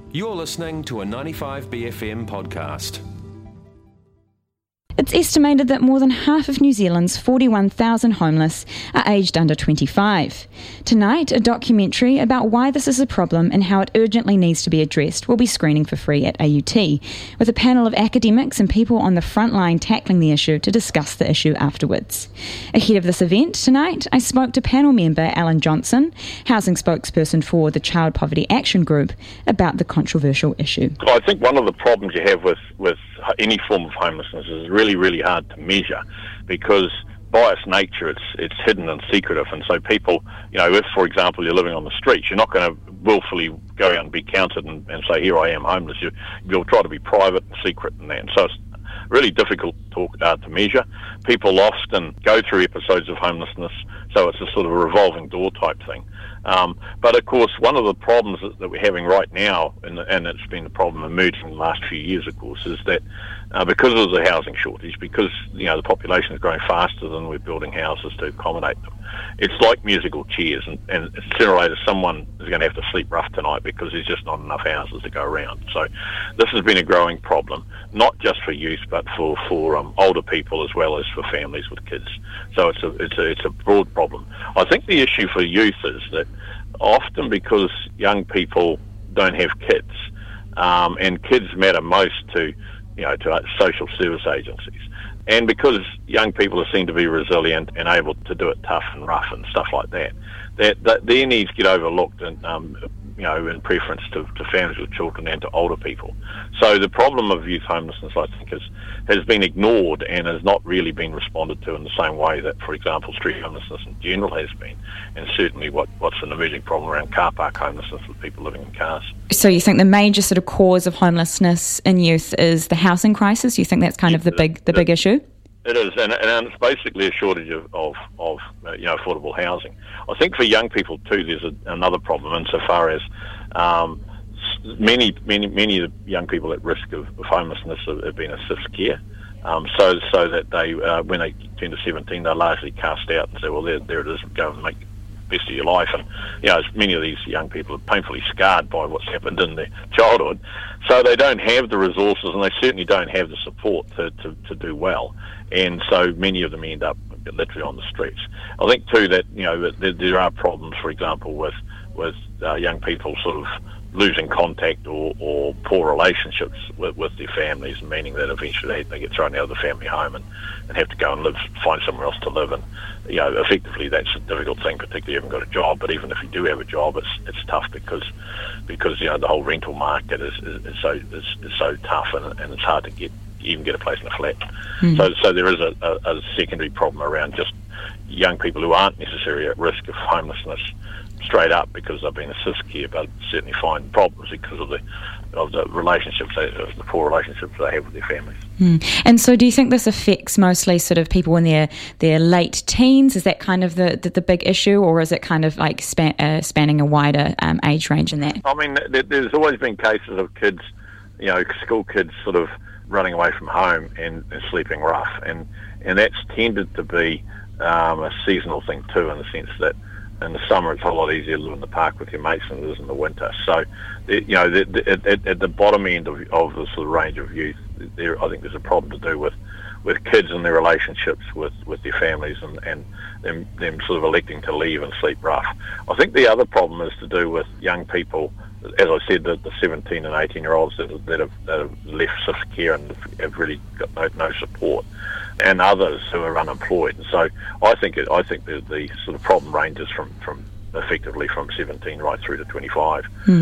You're listening to a 95BFM podcast. It's estimated that more than half of New Zealand's 41,000 homeless are aged under 25. Tonight, a documentary about why this is a problem and how it urgently needs to be addressed will be screening for free at AUT, with a panel of academics and people on the front line tackling the issue to discuss the issue afterwards. Ahead of this event tonight, I spoke to panel member Alan Johnson, housing spokesperson for the Child Poverty Action Group, about the controversial issue. I think one of the problems you have with any form of homelessness is really hard to measure, because by its nature it's hidden and secretive, and so people, if for example you're living on the streets, you're not going to willfully go out and be counted and say, here I am homeless. You'll try to be private and secret and that, and so it's really difficult to measure. People often go through episodes of homelessness, so it's a sort of a revolving door type thing. But of course, one of the problems that we're having right now, and it's been a problem emerging in the last few years, of course, is that because of the housing shortage, because the population is growing faster than we're building houses to accommodate them, it's like musical chairs, and sooner or later someone is going to have to sleep rough tonight because there's just not enough houses to go around. So this has been a growing problem, not just for youth, but for older people as well as for families with kids. So it's a broad problem. I think the issue for youth is that often because young people don't have kids, and kids matter most to social service agencies, and because young people are seen to be resilient and able to do it tough and rough and stuff like that, that their needs get overlooked, and in preference to families with children and to older people. So the problem of youth homelessness, I think, has been ignored and has not really been responded to in the same way that, for example, street homelessness in general has been, and certainly what's an emerging problem around car park homelessness with people living in cars. So you think the major sort of cause of homelessness in youth is the housing crisis? You think that's kind of the big issue? It is, and it's basically a shortage of affordable housing. I think for young people too, there's another problem insofar as many of the young people at risk of homelessness have been assist care, so that they when they turn to 17, they're largely cast out and say, well, there it is, go and make the best of your life. And many of these young people are painfully scarred by what's happened in their childhood, so they don't have the resources, and they certainly don't have the support to do well. And so many of them end up literally on the streets. I think too that there are problems, for example, with young people sort of losing contact or poor relationships with their families, meaning that eventually they get thrown out of the family home and have to go and find somewhere else to live. And effectively that's a difficult thing, particularly if you haven't got a job. But even if you do have a job, it's tough because the whole rental market is so tough, and it's hard to get a place in a flat. So there is a secondary problem around just young people who aren't necessarily at risk of homelessness straight up because they've been assist care, but certainly find problems because of the relationships, the poor relationships they have with their families. And so do you think this affects mostly sort of people in their late teens? Is that kind of the big issue, or is it kind of like spanning a wider age range in that? I mean, there's always been cases of kids, school kids sort of running away from home and sleeping rough, and that's tended to be a seasonal thing too, in the sense that in the summer it's a lot easier to live in the park with your mates than it is in the winter. So at the bottom end of the sort of range of youth, I think there's a problem to do with kids and their relationships with their families, and them sort of electing to leave and sleep rough. I think the other problem is to do with young people, as I said, the 17 and 18-year-olds that have left SIFS care and have really got no support, and others who are unemployed. And so I think the sort of problem ranges from effectively from 17 right through to 25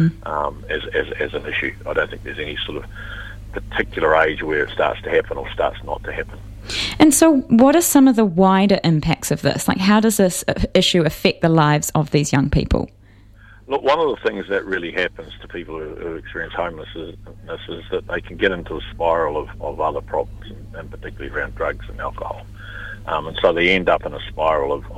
as an issue. I don't think there's any sort of particular age where it starts to happen or starts not to happen. And so what are some of the wider impacts of this? Like, how does this issue affect the lives of these young people? Look, one of the things that really happens to people who experience homelessness is that they can get into a spiral of other problems, and particularly around drugs and alcohol. And so they end up in a spiral of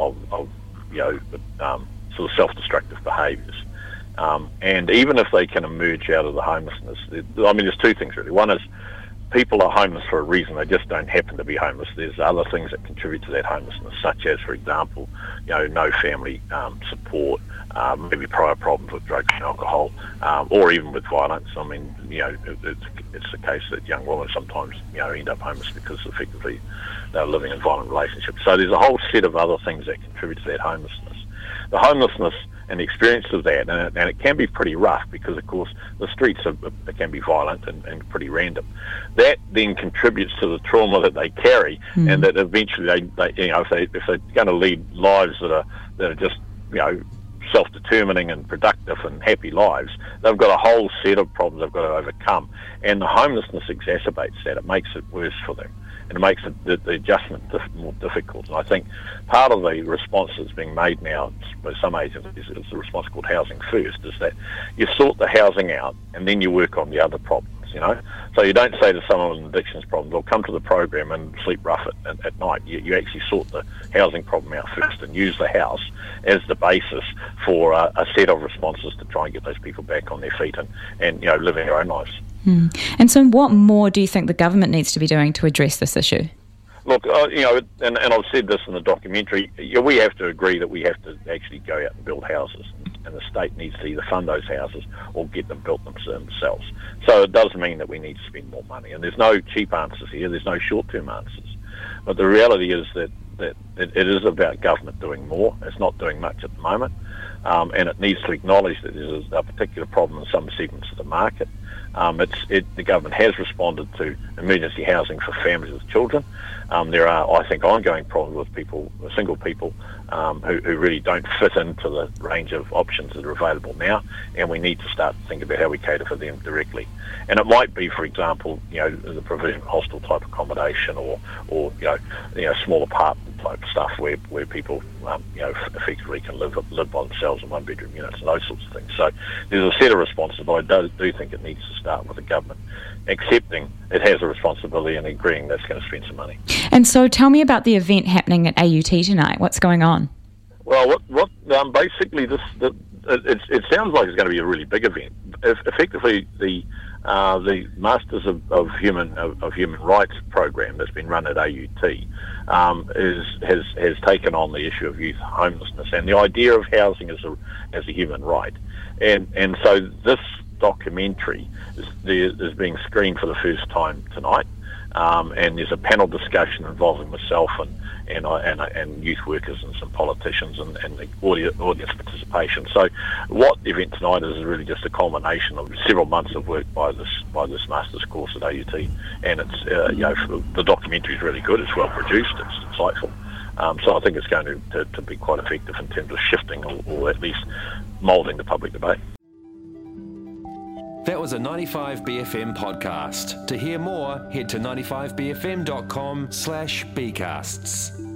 sort of self-destructive behaviours. And even if they can emerge out of the homelessness, there's two things really. One is people are homeless for a reason. They just don't happen to be homeless. There's other things that contribute to that homelessness, such as, for example, no family support, maybe prior problems with drugs and alcohol, or even with violence. I mean, it's the case that young women sometimes, end up homeless because effectively they're living in violent relationships. So there's a whole set of other things that contribute to that homelessness. The homelessness and the experience of that, and it can be pretty rough because, of course, the streets can be violent and pretty random. That then contributes to the trauma that they carry, and that eventually they if they're going to lead lives that are just self-determining and productive and happy lives, they've got a whole set of problems they've got to overcome, and the homelessness exacerbates that. It makes it worse for them. And it makes the adjustment more difficult. And I think part of the response that's being made now by some agencies is the response called Housing First, is that you sort the housing out and then you work on the other problems, So you don't say to someone with an addictions problem, they'll come to the program and sleep rough at night. You actually sort the housing problem out first and use the house as the basis for a set of responses to try and get those people back on their feet and living their own lives. And so what more do you think the government needs to be doing to address this issue? Look, and I've said this in the documentary, we have to agree that we have to actually go out and build houses, and the state needs to either fund those houses or get them built themselves. So it does mean that we need to spend more money, and there's no cheap answers here, there's no short-term answers. But the reality is that it is about government doing more. It's not doing much at the moment, and it needs to acknowledge that there's a particular problem in some segments of the market. The government has responded to emergency housing for families with children. There are, I think, ongoing problems with single people who really don't fit into the range of options that are available now, and we need to start to think about how we cater for them directly. And it might be, for example, the provision of hostel type accommodation or small apartment type stuff where people effectively can live by themselves in one-bedroom units and those sorts of things. So there's a set of responses, but I do think it needs to start with the government accepting it has a responsibility and agreeing that's going to spend some money. And so tell me about the event happening at AUT tonight. What's going on? Well, basically it sounds like it's going to be a really big event. Effectively, the Masters of Human Rights program that's been run at AUT has taken on the issue of youth homelessness and the idea of housing as a human right, and so this documentary is being screened for the first time tonight, and there's a panel discussion involving myself and youth workers and some politicians and the audience participation. So what the event tonight is really just a culmination of several months of work by this master's course at AUT, and it's the documentary is really good. It's well produced. It's insightful. So I think it's going to be quite effective in terms of shifting or at least moulding the public debate. That was a 95BFM podcast. To hear more, head to 95bfm.com/bcasts.